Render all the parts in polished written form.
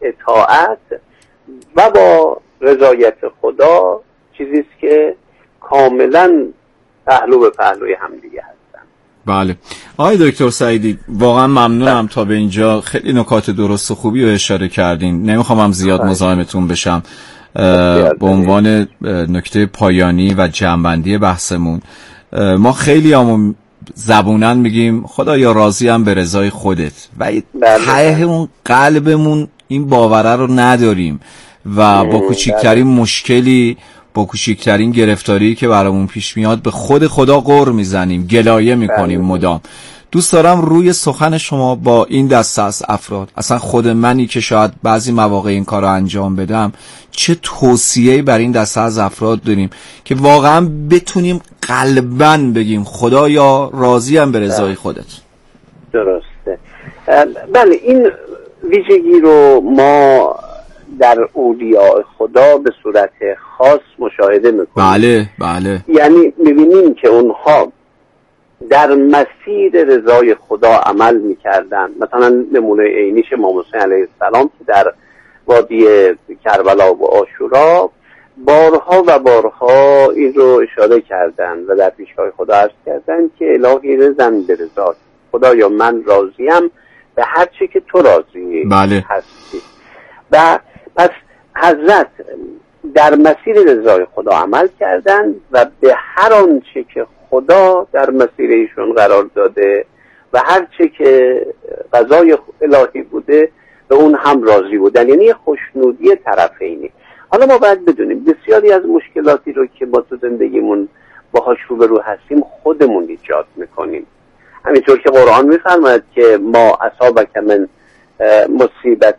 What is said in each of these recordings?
اطاعت و با رضایت خدا چیزیست که کاملا پهلو به پهلوی همدیگه هستن. بله آقای دکتر سعیدی واقعا ممنونم. تا به اینجا خیلی نکات درست و خوبی رو اشاره کردین. نمیخوام هم زیاد مزاحمتون بشم. به عنوان نکته پایانی و جمع‌بندی بحثمون، ما خیلی همون زبونن میگیم خدایا راضیم به رضای خودت و ته اون قلبمون این باوره رو نداریم و با کوچکترین مشکلی، با کوچکترین گرفتاری که برامون پیش میاد به خود خدا غر میزنیم، گلایه میکنیم مدام. دوست دارم روی سخن شما با این دسته از افراد، اصلا خود منی که شاید بعضی مواقع این کار رو انجام بدم، چه توصیه‌ای بر این دسته از افراد داریم که واقعا بتونیم قلباً بگیم خدایا راضیم به رضای خودت. درسته. بله این ویژگی رو ما در اولیاء خدا به صورت خاص مشاهده میکنیم. بله. یعنی میبینیم که اونها در مسیر رضای خدا عمل میکردن. مثلا نمونه عینیش امام حسین علیه السلام که در وادی کربلا و عاشورا بارها و بارها این رو اشاره کردن و در پیشگاه خدا عرض کردن که الهی رضا به رضا، خدایا من راضیم به هر چی که تو راضی هستی. و پس حضرت در مسیر رضای خدا عمل کردن و به هر آنچه که خدا در مسیر ایشون قرار داده و هر چه که قضای الهی بوده به اون هم راضی بودن، یعنی خوشنودی طرفینی. حالا ما باید بدونیم بسیاری از مشکلاتی رو که ما تو زندگیمون باهاش روبرو هستیم خودمون ایجاد میکنیم. همینطور که قرآن میفرماید که ما اصابک من مصیبت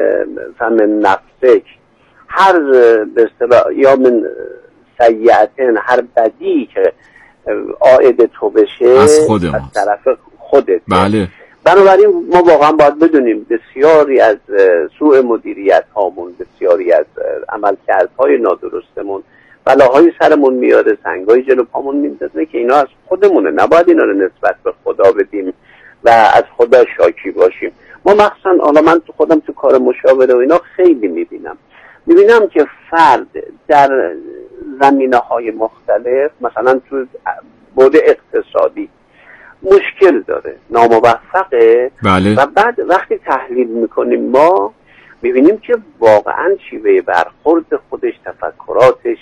فمن نفسک، هر به اصطلاح یا من سیئت، هر بدی که عائد تو بشه از طرف خودت. بله. بنابراین ما واقعا باید بدونیم بسیاری از سوء مدیریت هامون، بسیاری از عملکردهای نادرستمون بلاهای سرمون میاره، سنگای جلو پامون میندازه که اینا از خودمونه. نباید اینا رو نسبت به خدا بدیم و از خدا شاکی باشیم. ما مخصوصا من تو خودم تو کار مشاوره و اینا خیلی میبینم که فرد در زمینه‌های مختلف، مثلا تو بعد اقتصادی مشکل داره، ناموفقه. بله. و بعد وقتی تحلیل میکنیم ما میبینیم که واقعا شیوه برخورد خودش، تفکراتش،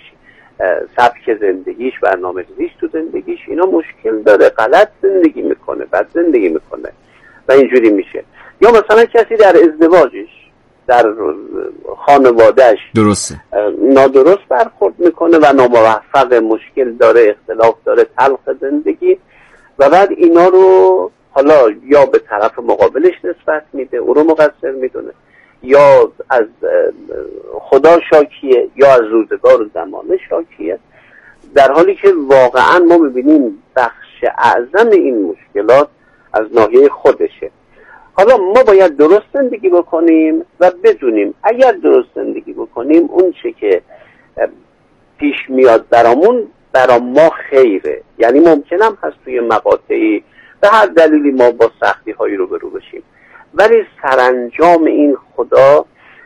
سبک زندگیش، برنامه‌ریزیش تو زندگیش اینا مشکل داره، غلط زندگی میکنه، بد زندگی میکنه و اینجوری میشه. یا مثلا کسی در ازدواجش، در خانوادهش درسته نادرست برخورد میکنه و ناموفق، مشکل داره، اختلاف داره، تلخ زندگی، و بعد اینا رو حالا یا به طرف مقابلش نسبت میده، او رو مقصر میدونه، یا از خدا شاکیه، یا از روزگار و زمانه شاکیه، در حالی که واقعا ما میبینیم بخش اعظم این مشکلات از ناحیه خودشه. حالا ما باید درست زندگی بکنیم و بدونیم اگر درست زندگی بکنیم اون چه که پیش میاد برا ما خیره. یعنی ممکنم هست توی مقاطعی به هر دلیلی ما با سختی هایی روبرو بشیم، ولی سرانجام این خدا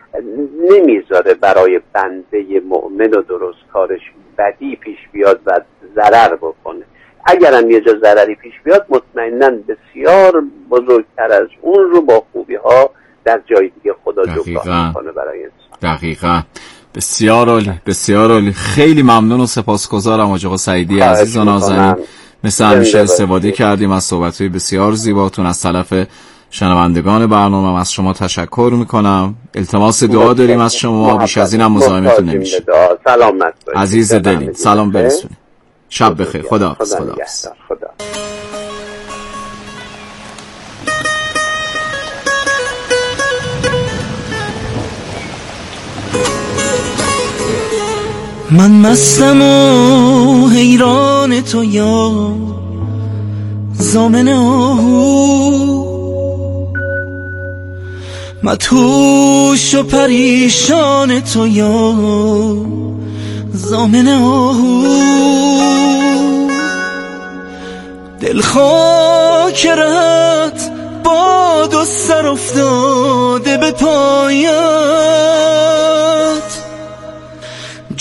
نمیذاره برای بنده مؤمن و درست کارش بدی پیش بیاد و ضرر بکنه. اگرم یه جا ضرری پیش بیاد مطمئناً بسیار بزرگتر از اون رو با خوبی ها در جای دیگه خدا جبران میکنه برای انسان. دقیقاً. بسیار عالی، بسیار عالی. خیلی ممنون و سپاسگزارم آقا سعیدی عزیز و نازنین. مثل همیشه استفاده کردیم از صحبت‌های بسیار زیباتون. از طرف شنوندگان برنامه از شما تشکر میکنم. التماس دعا داریم از شما، بیش از اینم مزاحمتون نمیشه. سلامت باشید عزیز دلین. سلام برسونید. شب بخیر. خداحافظ. خدا. من مستم و حیران تو یا ضامن آهو، مدهوش و پریشان تو یا ضامن آهو، دل خاک رهت باد و سر افتاده به پایم،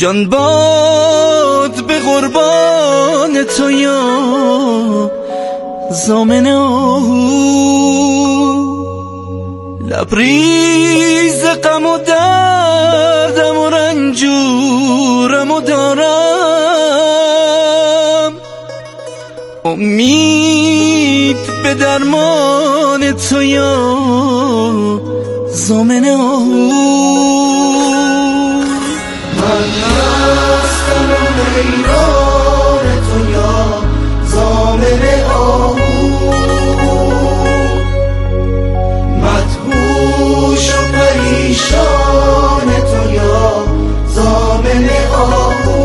جان باد به قربان تو یا زامن آهو، لبریز غم و دردم و رنجورم و دارم، امید به درمان تو یا زامن آهو. من هستم و حیران تو یا زامن آهو، مدهوش و پریشان تو یا زامن آهو.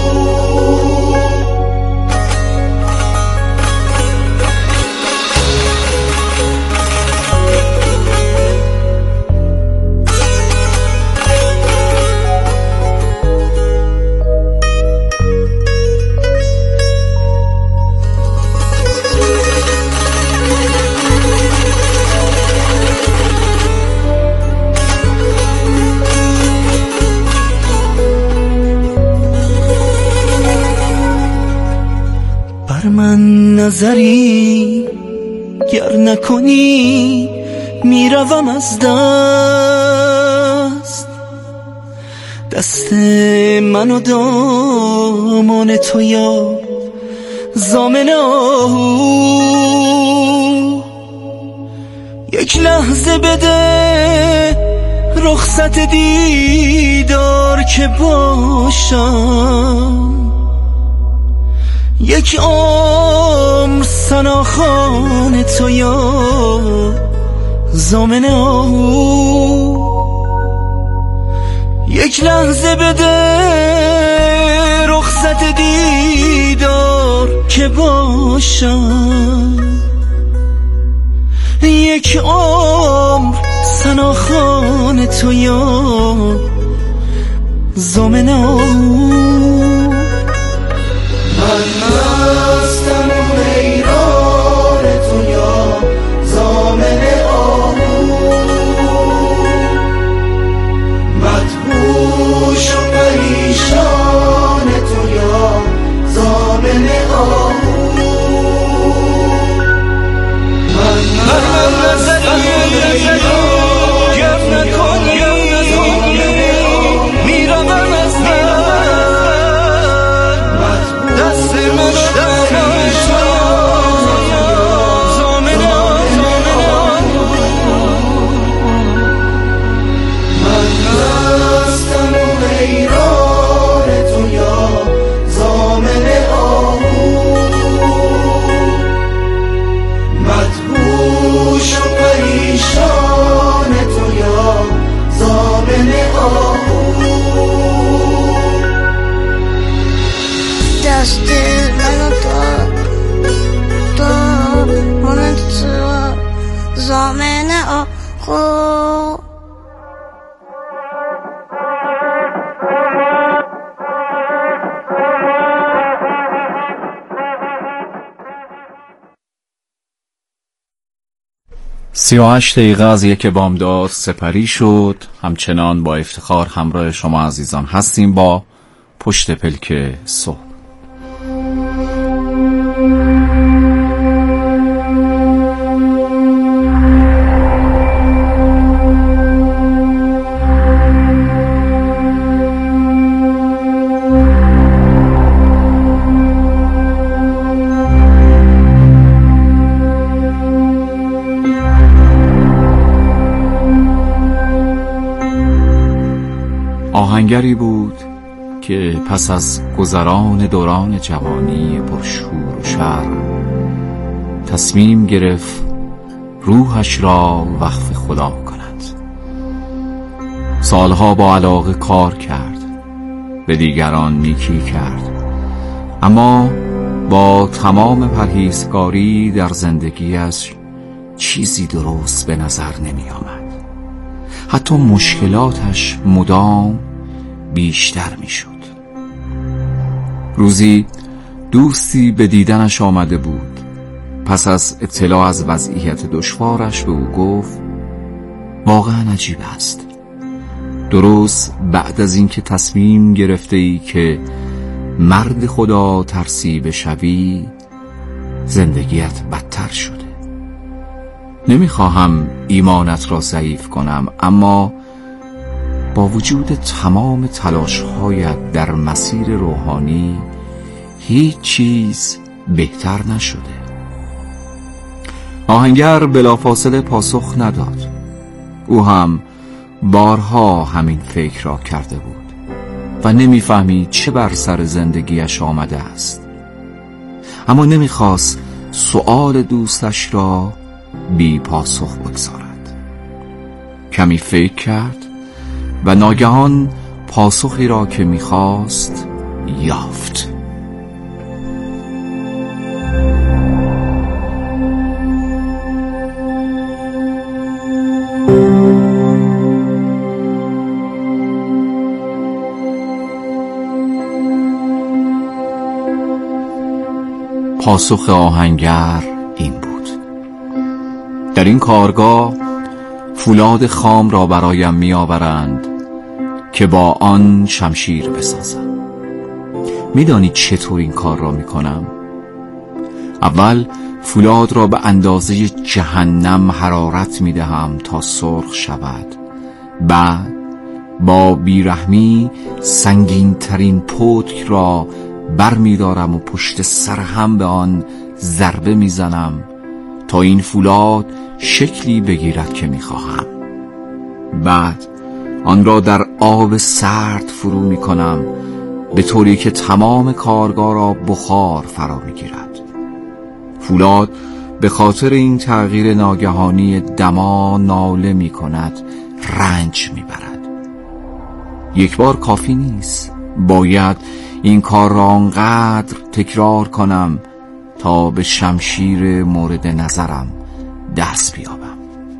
من نظری گر نکنی میروم از دست من و دامان تو یا زامن آهو. یک لحظه بده رخصت دیدار که باشم، یک عمر ثناخوان تو یا زامن آهو. یک لحظه بده رخصت دیدار که باشم، یک عمر ثناخوان تو یا زامن آهو. من هستم و حیران تو یا زامن آهو، مدهوش و پریشان تو یا زامن آهو. من نظری گر نکنی میروم از دست من زامن آهو. من هستم و حیران تو یا زامن آهو، مدهوش و پریشان تو یا زامن آهو. دست منو مانند تو زامن آهو. سی8 دقیقه از یک بامداد سپری شد. همچنان با افتخار همراه شما عزیزان هستیم با پشت پلک صبح. آهنگری بود که پس از گذران دوران جوانی پرشور و شرم تصمیم گرفت روحش را وقف خدا کند. سالها با علاقه کار کرد، به دیگران نیکی کرد، اما با تمام پرهیزکاری در زندگیش چیزی درست به نظر نمی آمد. حتی مشکلاتش مدام بیشتر می شد. روزی دوستی به دیدنش آمده بود. پس از اطلاع از وضعیت دشوارش به او گفت واقعا عجیب است، درست بعد از این که تصمیم گرفته ای که مرد خدا ترسی بشوی، زندگیت بدتر شده. نمیخواهم ایمانت را ضعیف کنم، اما با وجود تمام تلاش‌هایت در مسیر روحانی هیچ چیز بهتر نشده. آهنگر بلافاصله پاسخ نداد. او هم بارها همین فکر را کرده بود و نمیفهمید چه بر سر زندگیش آمده است، اما نمیخواست سؤال دوستش را بی پاسخ بگذارد. کمی فکر کرد و ناگهان پاسخی را که میخواست یافت. پاسخ آهنگر این بود: در این کارگاه فولاد خام را برایم میآورند که با آن شمشیر بسازم. میدانی چطور این کار را میکنم؟ اول فولاد را به اندازه جهنم حرارت میدهم تا سرخ شود. بعد با بیرحمی سنگین ترین پتک را بر می‌دارم و پشت سر هم به آن ضربه میزنم تا این فولاد شکلی بگیرد که میخواهم. بعد آن را در آب سرد فرو میکنم به طوری که تمام کارگاه را بخار فرا میگیرد. فولاد به خاطر این تغییر ناگهانی دما ناله میکند، رنج میبرد. یک بار کافی نیست، باید این کار را آنقدر تکرار کنم تا به شمشیر مورد نظرم دست بیابم.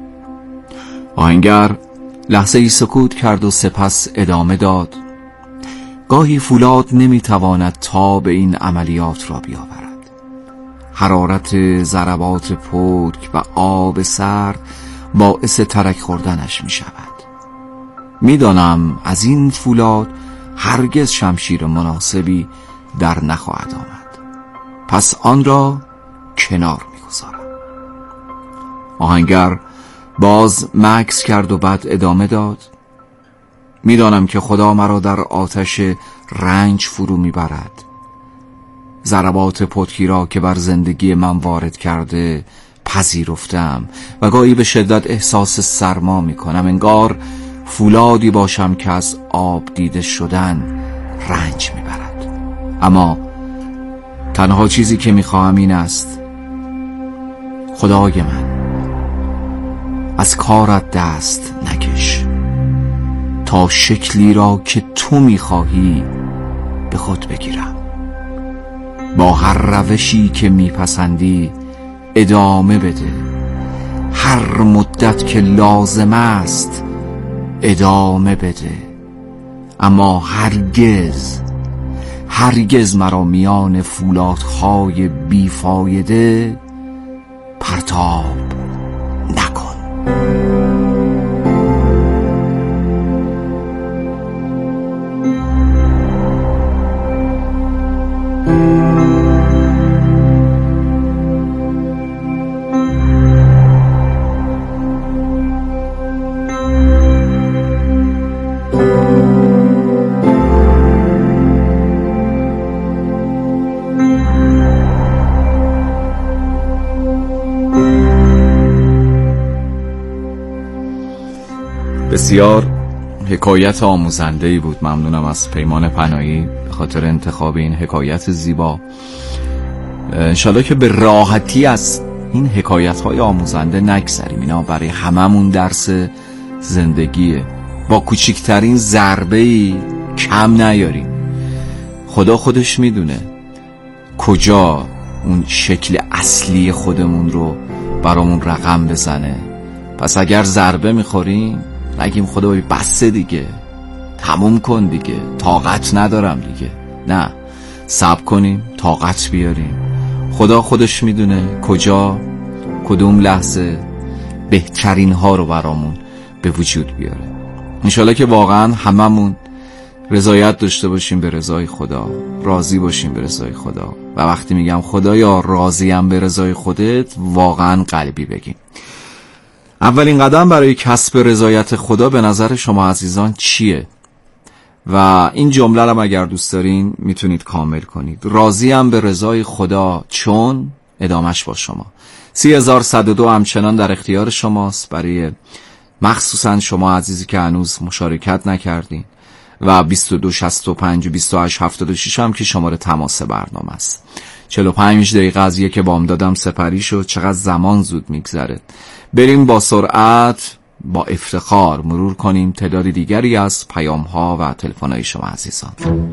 آهنگر لحظه ای سکوت کرد و سپس ادامه داد: گاهی فولاد نمیتواند تا به این عملیات را بیاورد. حرارت ضربات پتک و آب سرد باعث ترک خوردنش می شود. میدانم از این فولاد هرگز شمشیر مناسبی در نخواهد آمد، پس آن را کنار میگذارم. آهنگر باز مکث کرد و بعد ادامه داد: میدانم که خدا مرا در آتش رنج فرو میبرد. ضربات پتکی را که بر زندگی من وارد کرده پذیرفتم و گاهی به شدت احساس سرما میکنم، انگار فولادی باشم که از آب دیده شدن رنج میبرد. اما تنها چیزی که میخواهم این است: خدای من، از کارت دست نکش تا شکلی را که تو میخواهی به خود بگیرم. با هر روشی که میپسندی ادامه بده، هر مدت که لازم است ادامه بده، اما هرگز مرا میان فولادهای بیفایده پرتاب نکن. بسیار حکایت آموزنده‌ای بود. ممنونم از پیمان پناهی به خاطر انتخاب این حکایت زیبا. انشالله که به راحتی از این حکایت‌های آموزنده نگذریم. اینا برای هممون درس زندگیه. با کوچکترین ضربه‌ای کم نیاریم. خدا خودش میدونه کجا اون شکل اصلی خودمون رو برامون رقم بزنه. پس اگر ضربه میخوریم نگیم خدای بسه دیگه، تموم کن دیگه، طاقت ندارم دیگه. نه، صبر کنیم، طاقت بیاریم. خدا خودش میدونه کجا کدوم لحظه بهترین ها رو برامون به وجود بیاره. انشالله که واقعا هممون رضایت داشته باشیم به رضای خدا، راضی باشیم به رضای خدا. و وقتی میگم خدایا راضیم به رضای خودت، واقعا قلبی بگیم. اولین قدم برای کسب رضایت خدا به نظر شما عزیزان چیه؟ و این جمله رو اگر دوست دارین میتونید کامل کنید. راضیم به رضای خدا چون ادامش با شما. 3102 همچنان در اختیار شماست، برای مخصوصا شما عزیزی که هنوز مشارکت نکردین، و 2265 و 2876 هم که شماره تماس برنامه است. 45 دقیقه از یک بامدادم سپری شد. چقدر زمان زود میگذره. بریم با سرعت با افتخار مرور کنیم تعداد دیگری از پیام ها و تلفن های شما عزیزان.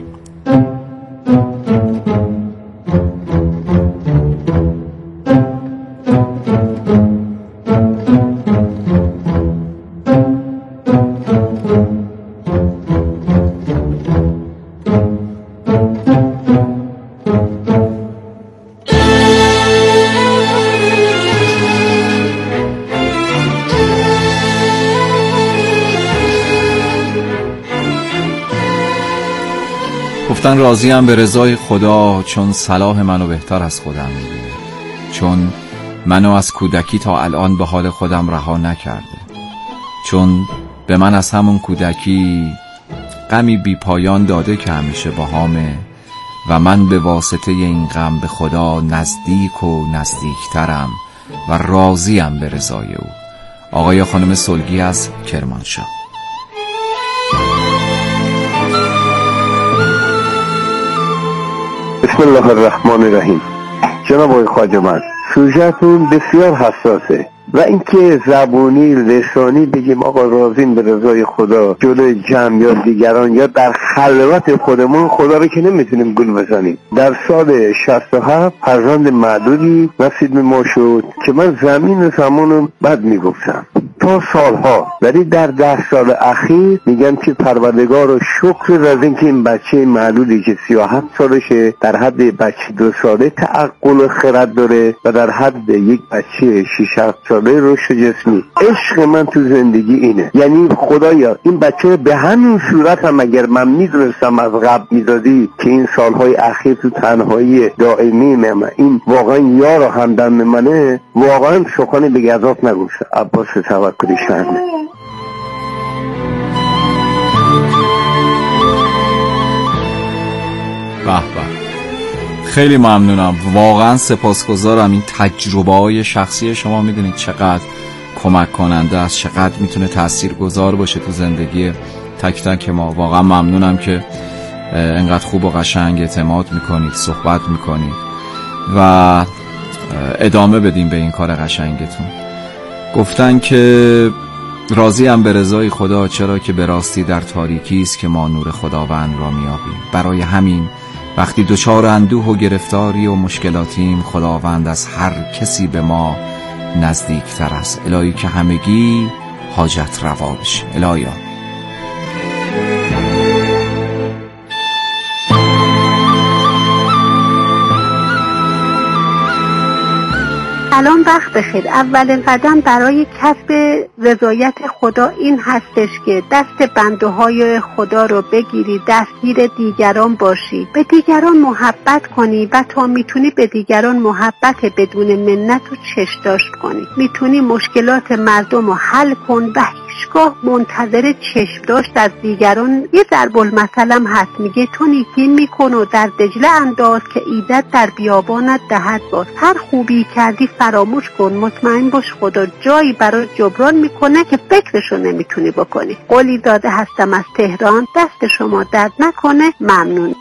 گفتن راضیم به رضای خدا چون صلاح منو بهتر از خودم میدونه، چون منو از کودکی تا الان به حال خودم رها نکرده، چون به من از همون کودکی غمی بی پایان داده که همیشه باهامه و من به واسطه این غم به خدا نزدیک و نزدیکترم و راضیم به رضای او. آقای خانم سلگی از کرمانشاه. بسم الله الرحمن الرحیم. جناب آقای خواجه من، سوژه‌تون بسیار حساسه و اینکه زبونی لسانی بگیم آقا راضیم به رضای خدا جلوی جمع یا دیگران یا در خلوت خودمون، خدا رو که نمیتونیم گول بزنیم. در سال 67 فرزند معدودی نصیب ما شد که من زمین زمانو بد میگفتم تا سالها، ولی در 10 سال اخیر میگم که پروردگار رو شکر از اینکه این بچه معدودی که 37 سالشه در حد بچه 2 ساله تعقل و خرد داره و در حد یک بچه 6-7 ساله رشد جسمی. عشق من تو زندگی اینه، یعنی خدایا این بچه به همین صورت هم اگر من میدونستم از قبل میدادی که این سالهای اخیر تو تنهایی دائمی من این واقعا یار و همدم منه، واقعا سخنی به گزاف نگوشه. عباس توکلی شرمه. به به، خیلی ممنونم، واقعا سپاسگزارم. این تجربه های شخصی شما میدونید چقدر کمک کننده است، چقدر میتونه تاثیرگذار باشه تو زندگی تک تک ما. واقعا ممنونم که انقدر خوب و قشنگ اعتماد میکنید، صحبت میکنید و ادامه بدیم به این کار قشنگتون. گفتن که راضیم به رضای خدا چرا که به راستی در تاریکی است که ما نور خداوند را میابیم. برای همین وقتی دچار اندوه و گرفتاری و مشکلاتیم، خداوند از هر کسی به ما نزدیکتر است. الهی که همگی حاجت روا بشه. الهی سلام، وقت بخیر. اولین قدم برای کسب رضایت خدا این هستش که دست بنده های خدا رو بگیری، دستگیر دیگران باشی، به دیگران محبت کنی و تا میتونی به دیگران محبت بدون منت رو چشم‌داشت کنی. میتونی مشکلات مردم رو حل کن و هیچگاه منتظر چشم‌داشت از دیگران. یه ضرب المثل هم هست میگه تو نیکی میکن و در دجله انداز که ایدت در بیابانت دهد باز. هر خوبی کردی فراموش کن، مطمئن باش خدا جایی برای جبران میکنه که فکرشو نمیتونی بکنی. قولی داده هستم از تهران، دست شما درد نکنه. ممنون.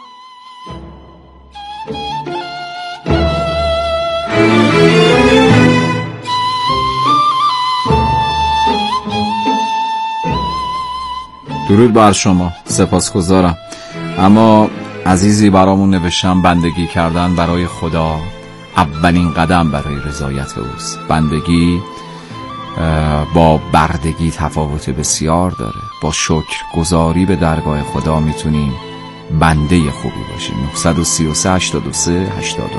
درود بر شما، سپاسگزارم. اما عزیزی برامون نوشتم بندگی کردن برای خدا اولین قدم برای رضایت اوست. بندگی با بردگی تفاوت بسیار داره. با شکر گزاری به درگاه خدا میتونیم بنده خوبی باشیم. 933 83 89.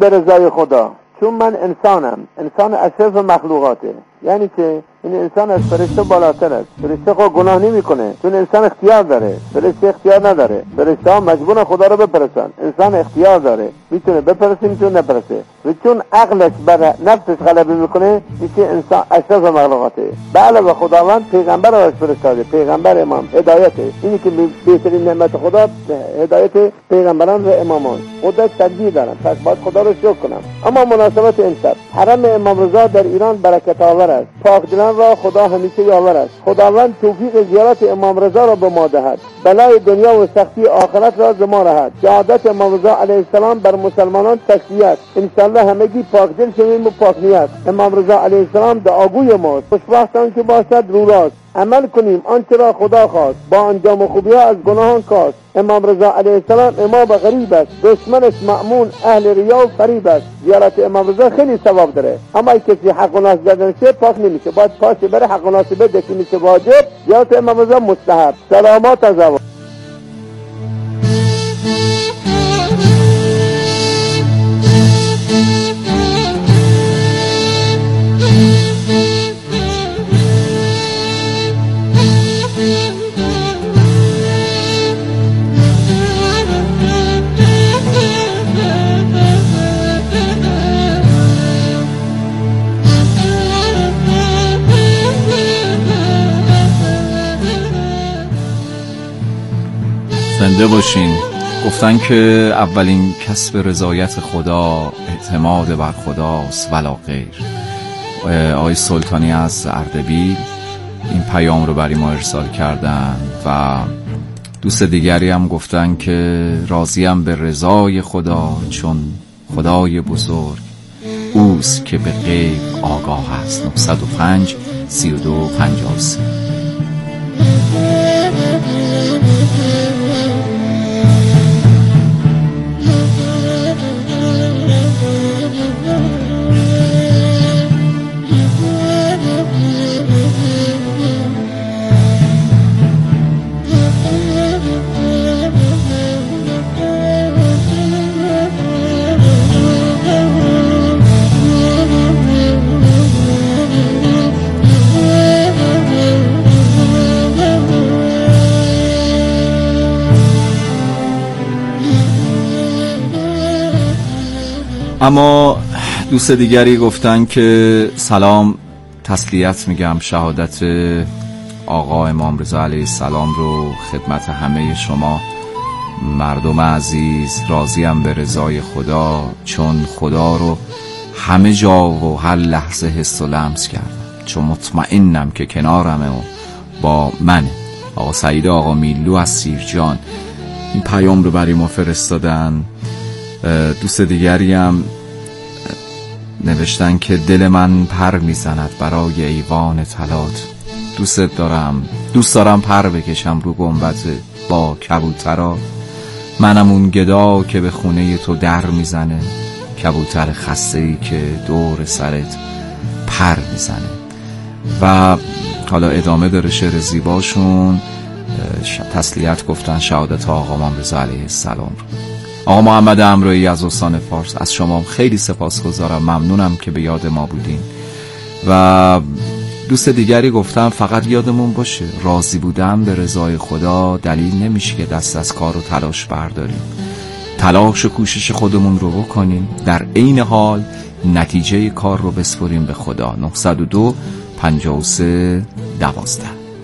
به رضای خدا، چون من انسانم، انسان اشرف مخلوقاته. یعنی که این انسان از فرشته بالاتر است. فرشته خود گناه نمی کنه چون انسان اختیار داره، فرشته اختیار نداره. فرشته ها مجبورن خدا رو بپرسن، انسان اختیار داره، میتونه بپرسه میتونه نپرسه. و چون عقلش بر نفسش غلبه میکنه میشه انسان اشرف مخلوقاته. به علاوه خداوند پیغمبر رو فرستاده، پیغمبر امام هدایته. اینی که بهترین نعمت خدا هدایت پیغمبران و امامان. خودش تدبیر دارن، پس باید خدا رو شکر کنم. اما مناسبت امشب حرم امام رضا در ایران برکت آور است. پاکدلان را خدا همیشه یاور است. خداوند توفیق زیارت امام رضا را به ما دهد، بلای دنیا و سختی آخرت را ز ما رهد. شهادت امام رضا علیه السلام بر مسلمانان تسلیت، انشالله همگی پاکدل شویم و پاک نیت. امام رضا علیه السلام دعاگوی ماست، خوشبختان که باشد رو راست. عمل کنیم آنچه را خدا خواست، با انجام خوبی ها از گناهان کاست. امام رضا علیه السلام امام غریب است، دشمنش مأمون اهل ریا و فریب است. زیارت امام رضا خیلی ثواب داره، اما کسی حق و ناس دادنشه پاک نمیشه، باید پاشه بره حق و ناس بده که میشه واجب. زیارت امام رضا مستحب. سلامات از آقا. زنده باشین. گفتن که اولین کسب رضایت خدا اعتماد بر خداست ولا غیر. آقای سلطانی از اردبیل این پیام رو برای ما ارسال کردن و دوست دیگری هم گفتن که راضیم به رضای خدا چون خدای بزرگ اوست که به غیب آگاه است. 905 32 53. اما دوست دیگری گفتن که سلام، تسلیت میگم، شهادت آقا امام رضا علیه السلام رو خدمت همه شما مردم عزیز. راضیم به رضای خدا چون خدا رو همه جا و هر لحظه حس و لمس کردم، چون مطمئنم که کنارمه و با منه. آقا سعید آقا میلو از سیرجان این پیام رو برای ما فرستادن. دوست دیگری هم نوشتن که دل من پر میزند برای ایوان طلات، دوست دارم پر بکشم رو گنبد با کبوترا. منم اون گدا که به خونه تو در میزنه، کبوتر خسته‌ای که دور سرت پر میزنه. و حالا ادامه داره شعر زیباشون. تسلیت گفتن شهادت آقا امام رضا علیه السلام رو. آقا محمد امرویی از استان فارس، از شما خیلی سپاسگزارم، ممنونم که به یاد ما بودین. و دوست دیگری گفتم فقط یادمون باشه راضی بودن به رضای خدا دلیل نمیشه که دست از کار و تلاش برداریم. تلاش و کوشش خودمون رو بکنیم، در عین حال نتیجه کار رو بسپریم به خدا. 902 53 12.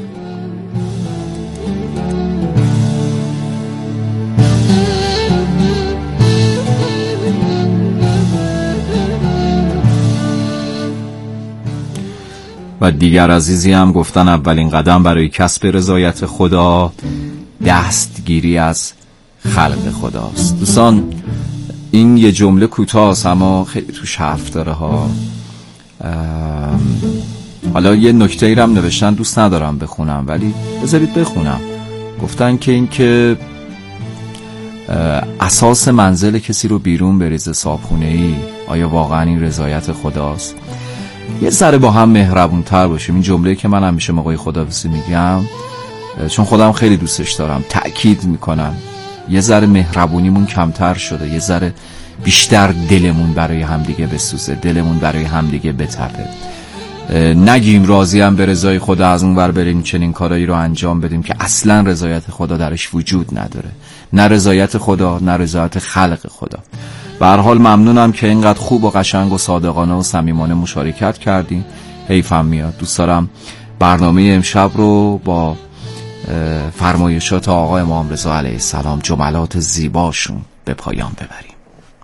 و دیگر عزیزی هم گفتن اولین قدم برای کسب رضایت خدا دستگیری از خلق خداست. دوستان این یه جمله کوتاست اما خیلی توش حرف داره ها. حالا یه نکته ای هم نوشتن، دوست ندارم بخونم ولی بذارید بخونم. گفتن که این که اساس منزل کسی رو بیرون بریزه صابخونه‌ای، آیا واقعا این رضایت خداست؟ یه ذره با هم مهربون تر باشیم. این جمله که من همیشه موقع خداحافظی میگم چون خودم خیلی دوستش دارم، تأکید میکنم یه ذره مهربونیمون کمتر شده، یه ذره بیشتر دلمون برای همدیگه بسوزه، دلمون برای همدیگه بتپه. نگیم راضی هم به رضای خدا از اون ور بریم چنین کارایی رو انجام بدیم که اصلا رضایت خدا درش وجود نداره، نه رضایت خدا نه رضایت خلق خدا. به هر حال ممنونم که اینقدر خوب و قشنگ و صادقانه و صمیمانه مشارکت کردین. حیفم میاد، دوست دارم برنامه امشب رو با فرمایشات آقا امام رضا علیه السلام، جملات زیباشون به پایان ببریم.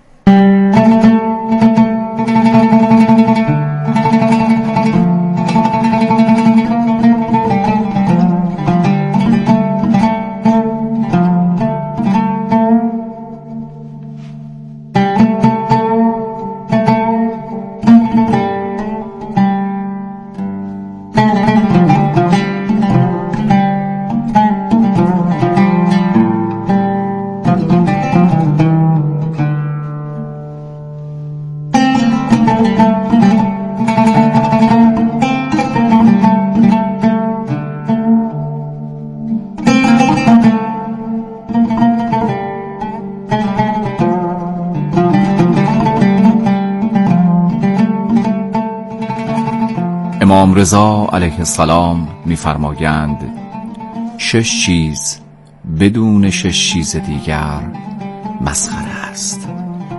امام رضا علیه السلام می‌فرمایند 6 چیز بدون 6 چیز دیگر مسخره است.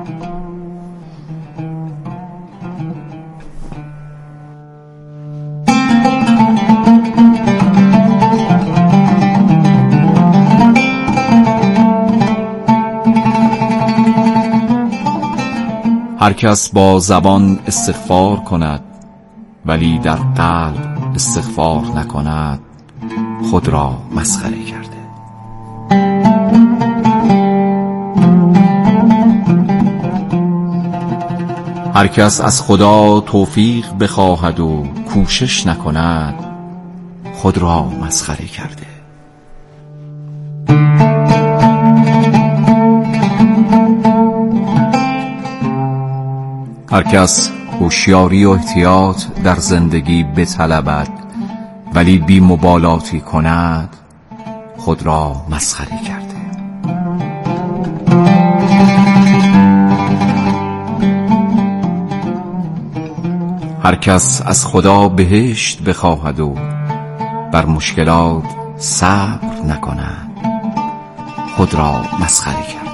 هر کس با زبان استغفار کند ولی در قلب استغفار نکند خود را مسخره کرده. هر کس از خدا توفیق بخواهد و کوشش نکند خود را مسخره کرده. هر کس هوشیاری و احتیاط در زندگی بطلبد ولی بی مبالاتی کند خود را مسخره کرده. هر کس از خدا بهشت بخواهد و بر مشکلات صبر نکند خود را مسخره کرده.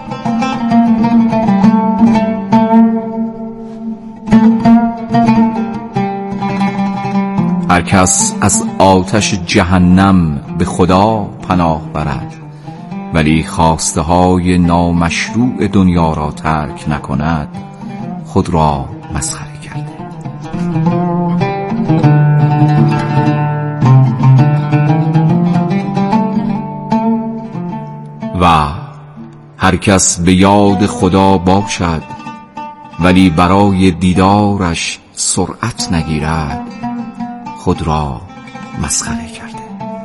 هر کس از آتش جهنم به خدا پناه برد ولی خواسته های نامشروع دنیا را ترک نکند خود را مسخره کرده. و هر کس به یاد خدا باشد ولی برای دیدارش سرعت نگیرد خود را مسخره کرده.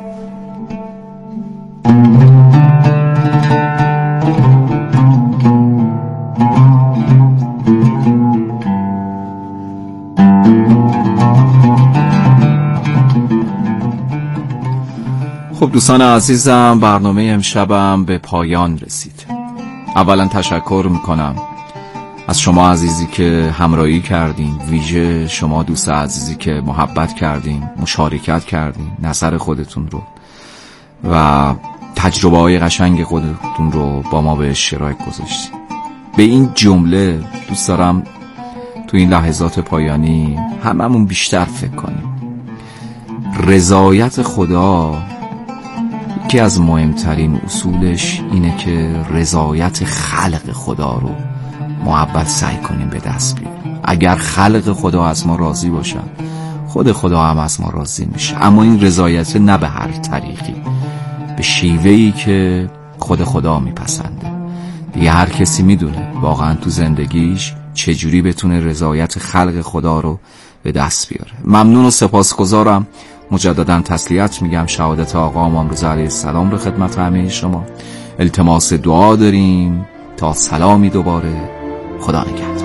خب دوستان عزیزم، برنامه امشبم به پایان رسید. اولا تشکر میکنم از شما عزیزی که همراهی کردین، ویژه شما دوست عزیزی که محبت کردین، مشارکت کردین، نظر خودتون رو و تجربه های قشنگ خودتون رو با ما به اشتراک گذاشتین. به این جمله دوست دارم تو این لحظات پایانی هممون بیشتر فکر کنیم. رضایت خدا یکی از مهمترین اصولش اینه که رضایت خلق خدا رو محبت سعی کنیم به دست بیاریم. اگر خلق خدا از ما راضی باشن خود خدا هم از ما راضی میشه، اما این رضایت نه به هر طریقی، به شیوهی که خود خدا میپسنده. دیگه هر کسی میدونه واقعا تو زندگیش چجوری بتونه رضایت خلق خدا رو به دست بیاره. ممنون و سپاسگزارم. مجددا تسلیت میگم. شهادت آقا امام رضا علیه السلام رو خدمت همه شما. التماس دعا داریم تا سلامی دوباره. خدا نگهدار.